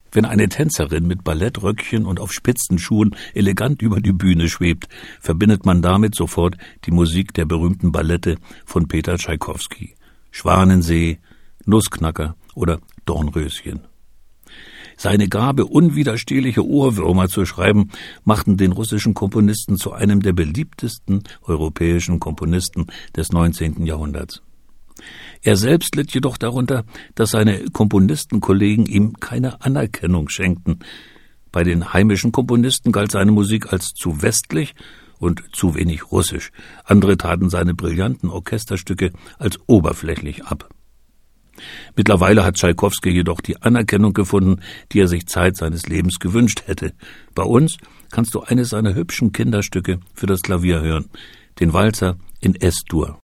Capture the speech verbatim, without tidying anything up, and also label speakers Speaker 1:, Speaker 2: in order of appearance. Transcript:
Speaker 1: Wenn eine Tänzerin mit Ballettröckchen und auf Spitzenschuhen elegant über die Bühne schwebt, verbindet man damit sofort die Musik der berühmten Ballette von Peter Tschaikowski. Schwanensee, Nussknacker oder Dornröschen. Seine Gabe, unwiderstehliche Ohrwürmer zu schreiben, machten den russischen Komponisten zu einem der beliebtesten europäischen Komponisten des neunzehnten Jahrhunderts. Er selbst litt jedoch darunter, dass seine Komponistenkollegen ihm keine Anerkennung schenkten. Bei den heimischen Komponisten galt seine Musik als zu westlich und zu wenig russisch. Andere taten seine brillanten Orchesterstücke als oberflächlich ab. Mittlerweile hat Tschaikowski jedoch die Anerkennung gefunden, die er sich Zeit seines Lebens gewünscht hätte. Bei uns kannst du eines seiner hübschen Kinderstücke für das Klavier hören, den Walzer in Es-Dur.